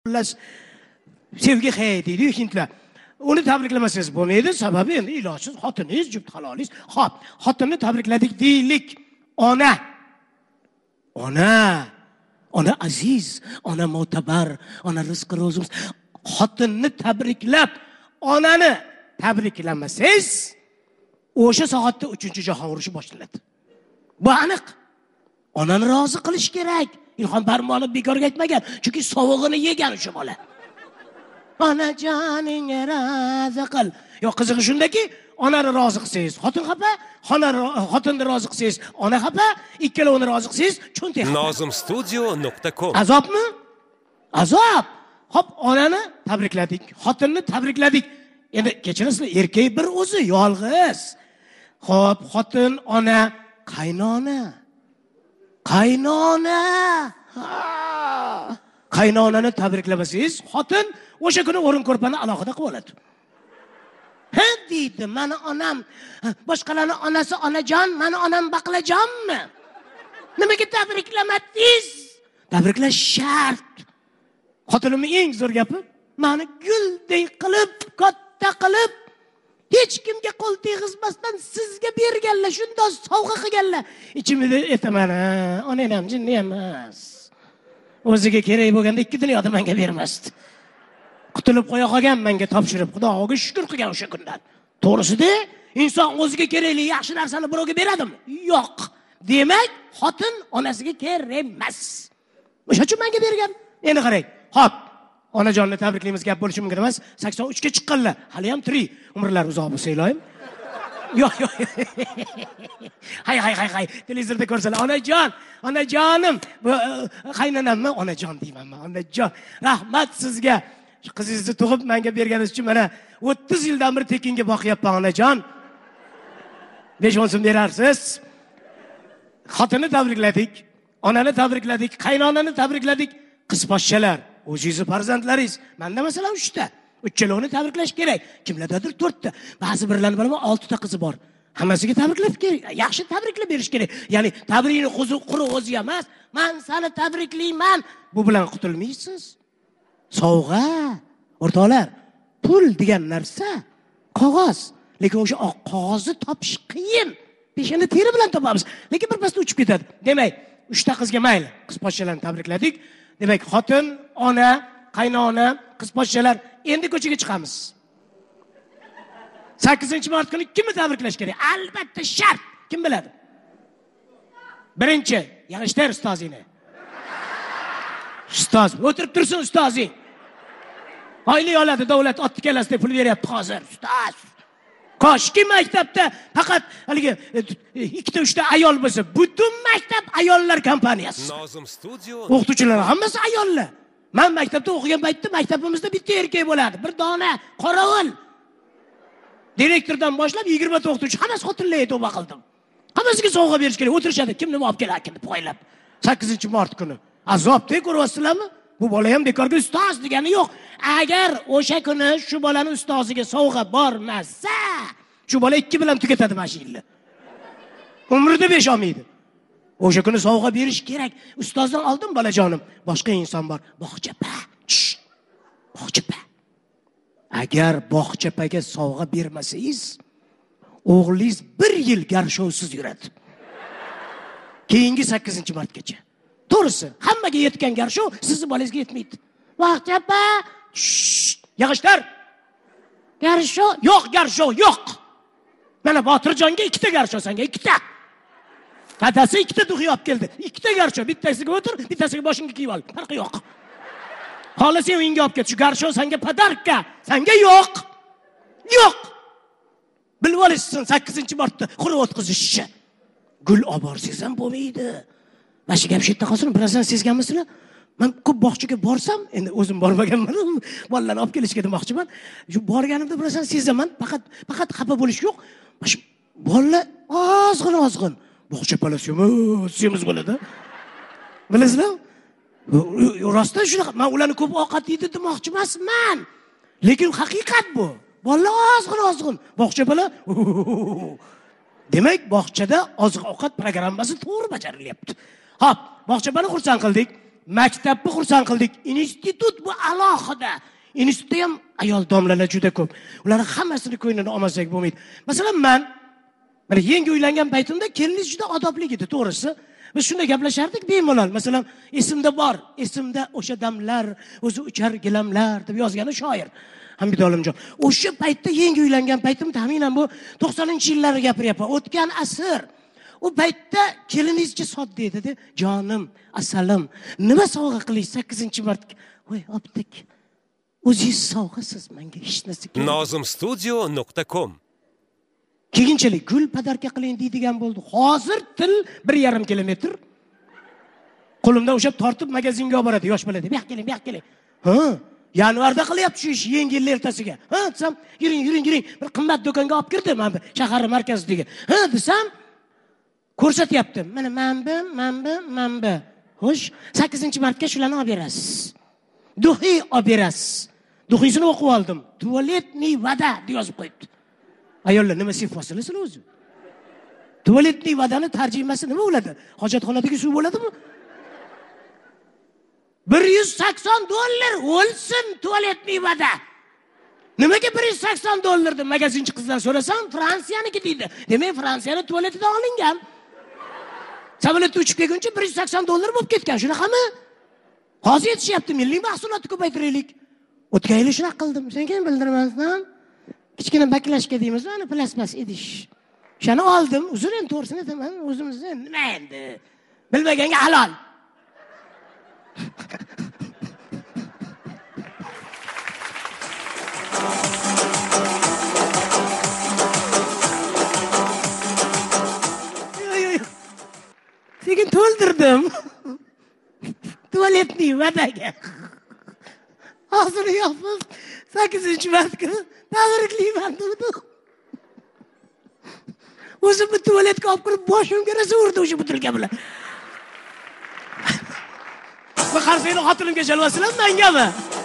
Xullas sevgi hayot deydi hindlar. Uni tabriklamasangiz bo'lmaydi, sababi endi ilojsiz xotiningiz, juft halolingiz. Xo'p, xotinni tabrikladik deylik. Ona aziz, ona mo'tabar, ona rizqi ro'zimiz. Xotinni tabriklab, onani tabriklamasangiz, o'sha soatda 3-jahon urushi boshlanadi. Bu aniq. Onani rozi qilish kerak. İlhom Parmonov bekorga aytmagan, chunki sovug'ini yegan o'sha bola. Onajoning rozi qil. Yo'q, qizig'i shundaki, onani rozi qilsangiz, xotin xafa, xotinni rozi qilsangiz, ona xafa, ikkalovini rozi qilsangiz, cho'ntak xafa. Nozimstudio.com. Azobmi? Azob. Hop, onani tabrikladik, xotinni tabrikladik. Endi kechirasizlar, erkak bir o'zi yolg'iz. Hop, xotin, ona, qaynonani tabriklamasangiz, xotin o'sha kuni o'rin ko'rpani alohida qilib oladi. Ha deydi, mani onam, boshqalarning onasi onajon, mani onam baqlajonmi? Nimaga tabriklamadingiz? Tabriklash shart. Xotinimning eng zo'r gapi, mani guldek qilib, katta qilib, hech kimga qo'l tegizmasdan sizga berganlar, shunday sovg'a qilganlar. Ichimda aytaman, onam jinni emas. O'ziga kerak bo'lganda ikki dunyoda menga bermasdi. Qutulib qo'ya qolgan menga topshirib, Xudoga shukr qilgan o'sha kundan. To'g'risida, inson o'ziga kerakli yaxshi narsani birovga beradimi? Yo'q. Demak, xotin onasiga kerak emas. O'sha uchun menga bergan. Endi qarang. Xo'p, onajonni tabriklaymiz, gap bo'lishi mumkin emas. 83 ga chiqqanlar, hali ham tirik. Umrlar uzoq bo'lsa iloyim. Yo'q. Hay. Televizorda ko'rsalar, onajonim, qaynonammi? Onajon deymanmi? Onajon. Rahmat sizga. Qizingizni tug'ib menga berganingiz uchun mana 30 yildan beri tekinga boqyapman, onajon. 5-10 so'm berarsiz. Xotinni tabrikladik, onani tabrikladik, qaynonani tabrikladik. Qiz-poshshalar, o'zingizni farzandlaringiz. Menda masalan 3 ta. Uchalovini tabriklash kerak. Kimlardadir 4 ta. Ba'zi birlarning bilaman 6 ta qizi bor. Hammasiga tabriklab kerak. Yaxshi tabriklab berish kerak. Ya'ni tabrikni quruq o'zi emas, men seni tabriklayman. Bu bilan qutulmaysiz. Sovg'a, o'rtoqlar, pul degan narsa qog'oz. Lekin o'sha qog'ozni topish qiyin. Peshani teri bilan topamiz. Lekin bir pasda uchib ketadi. Demak, 3 ta qizga mayli, qiz-poshshalarni tabrikladik. Demak, xotin, ona, qaynona, qiz-poshshalar, endi ko'chaga chiqamiz. 8-mart kuni kimni tabriklash kerak? Albatta shart. Kim biladi? Birinchi, yig'ishtir ustozingni. Ustoz, o'tirib tursin ustozing. Oylik oladi davlat, otni kalasida pul beryapti hozir, ustoz. Koshki maktabda faqat haligi 2-3 ta ayol bo'lsa, butun maktab ayollar kompaniyasi. Nozimstudio. O'qituvchilar hammasi ayollar. Men maktabda o'qigan paytda maktabimizda bitta erkak bo'lardi, bir dona qorovul. Direktordan boshlab 20 ta o'qituvchi hammasi xotinlar tavba qildim. Hammasiga sovg'a berish kerak, o'tirishadi, kim nima olib kelar, poylab. 8-mart kuni. Azobda ko'ryapsizlarmi? Bu bola ham bekorga ustoz degani yo'q. Agar o'sha kuni shu bolaning ustoziga sovg'a bormasa, shu bola 2 bilan tugatadi mashinani. Umrida 5 olmaydi. O'sha kuni sovg'a berish kerak. Ustozdan oldin bolajonim, boshqa inson bor. Bog'chapa. Bog'chapa. Agar bog'chapaga sovg'a bermasangiz, o'g'lingiz 1 yil garshovsiz yuradi. Keyingi 8-martgacha. To'g'risi, hammaga yetgan garshov sizning bolangizga yetmaydi. Bog'chapa. Yig'ishtir. Garshov yo'q. Mana Botirjonga 2 ta garshov, senga 2 ta. Dadasi 2 ta duxi olib keldi. 2 ta garshov, bittasiga o'tir, bittasiga boshingga kiyib ol. Farqi yo'q. Xohlasa uyingga olib ket. Shu garshov senga padarka, senga yo'q. Bilib olishsin 8-martda qurib o'tkazishchi. Gul olib borsangiz ham bo'lmaydi. Mana gap shu yerda qolsin, birazdan sezganmisizlar? Men ko'p bog'chaga borsam, endi o'zim bormaganman, bolalarni olib kelishga demoqchiman. Shu borganimda birazdan sezaman, faqat xafa bo'lish yo'q. Mana shu bolalar ozg'in bog'cha palasi bo'ladi. Bilasizlar? Rostdan shunaqa. Men ularni ko'p ovqat yedi demoqchi emasman. Lekin haqiqat bu. Bolalar ozg'in. Bog'cha bola. Demak, bog'chada oziq-ovqat programmasi to'g'ri bajarilyapti. Hop, bog'chapani xursand qildik. maktabni xursand qildik. Institut bu alohida. Institutda ham ayol domlalar juda ko'p. Ularning hammasini ko'nglini olmasak bo'lmaydi. Masalan, men yangi uylangan paytimda keliniz juda odobli edi, to'g'risi. Biz shunday gaplashardik bemalol. Masalan, esimda bor, esimda o'sha damlar, o'zi uchar gilamlar deb yozgani shoir Hamid Olimjon. O'sha paytda yangi uylangan paytim taxminan bu 90-yillarni gapiryapman. O'tgan asr. O paytda kelinizcha sodda edi, jonim, asalim, nima sovg'a qilish 8-marta. Voy, optik. O'zingiz sovg'asiz menga hech narsa. nozimstudio.com Keyinchalik gul padarka qiling deydigan bo'ldi. Hozir til 1,5 kilometr. Qo'limda o'sha tortib magazinga olib boradi yosh bolada. Bu yoqqa keling, bu yoqqa keling. Ha, yanvarda qilyapti shu ish, yangi yil ertasiga. Ha, desam, yuring. Bir qimmat do'konga olib kirdim men shahar markazidagi. Ha, desam, ko'rsatyapti. Mana manba. Xo'sh, 8-martga shularni olib berasiz. Duhiy olib berasiz. Duhiysini o'qib oldim. Tualetniy vada deb yozib qo'yibdi. Ayollar nima sifosilasizlar o'zi? Tualetniy vadani tarjimasi nima bo'ladi? Hojatxonadagi suv bo'ladimi? $180 o'lsin tualetniy vada. Nimaga $180 deb magazinchi qizdan so'rasam, Fransiyaniki deydi. Demak, Fransiyani tualetidan olingan. Samolyotda uchib kelguncha $180 bo'lib ketgan. Shunaqami? Hozir yetishyapti, milliy mahsulotni ko'paytiraylik. O'tgan yil shunaqa qildim. Sen kim bildirmasdan kichkina baklashka deymiz, ana plasmas idish. Shuni oldim, uzr endi to'g'risini aytaman, o'zimizni nima endi? Bilmaganga halol. Sekin to'ldirdim. Tualetniy vadaga. Hozir yopiq 8-martga tabriklayman dedi. O'zimni tualetga olib kirib boshimga rosa urdi o'sha butilka bilan. Va qarsayni xotinimga chalvasilar, mengami?